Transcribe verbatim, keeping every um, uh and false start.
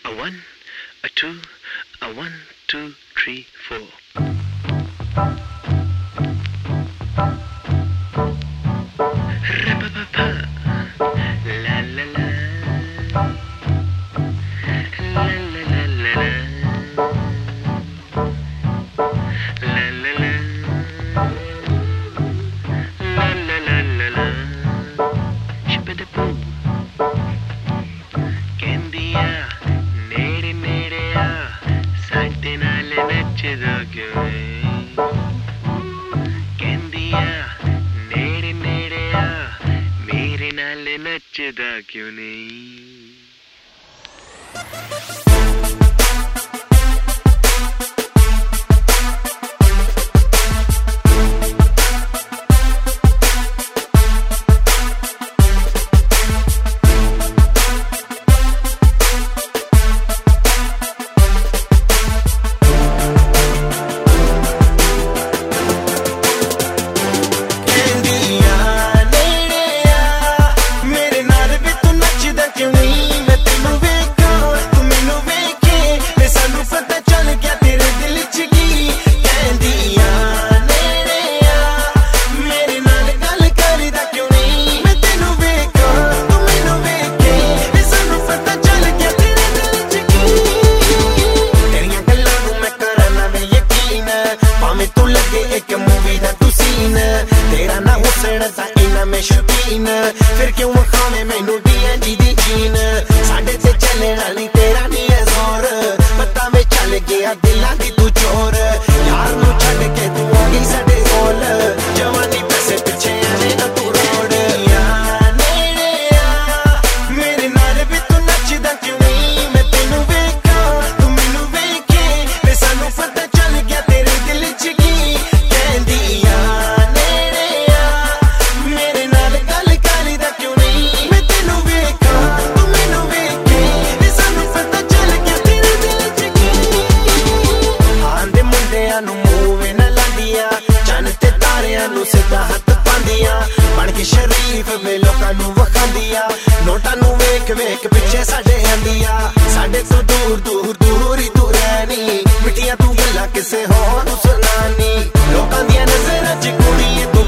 A one, a two, a one, two, three, four. Ra-pa-pa-pa, la-la-la, la-la-la-la-la, la-la-la, la-la-la-la-la, shibba-da-boo. ਕਹਿੰਦੀਆ ਨੇੜੇ ਨੇੜੇ ਆ ਸਾਡੇ ਨਾਲ ਨੱਚਦਾ ਕਿਉਂ ਏ ਕਹਿੰਦੀਆ ਨੇੜੇ ਨੇੜੇ ਆ ਮੇਰੇ ਨਾਲ ਨੱਚਦਾ ਕਿਉਂ ਨਹੀਂ फिर क्यों खाने मैनू डीएनजी दी जीन साढ़े ते चलने वाली तेरा नहीं है जोर पता में चल गया दिलां दी तू चोर यार नू छड़ के तू आ गई साडे कोल जवानी पैसे पीछे आने ना तू रोड यार नेड़े आ मेरे नाल भी तू नचदा क्यों नहीं मैं तेनू वेखां तू मैनू वेखे ते सानू पता चल गया तेरे दिल च की कहंदी यार ਸਿੱਧਾ ਹੱਥ ਪਾਉਂਦੀਆਂ ਬਣ ਕੇ ਸ਼ਰੀਫ ਵੇ ਲੋਕਾਂ ਨੂੰ ਵਖਾਂਦੀਆਂ ਨੋਟਾਂ ਨੂੰ ਵੇਖ ਵੇਖ ਪਿੱਛੇ ਸਾਡੇ ਆਂਦੀਆਂ ਸਾਡੇ ਤੋਂ ਦੂਰ ਦੂਰ ਦੂਰ ਹੀ ਤੂੰ ਰਹਿਣੀ ਮਿੱਠੀਆਂ ਤੂੰ ਗੱਲਾਂ ਕਿਸੇ ਹੋਰ ਨੂੰ ਸੁਣਾਣੀ ਲੋਕਾਂ ਦੀਆਂ ਨਜ਼ਰਾਂ 'ਚ ਕੁੜੀ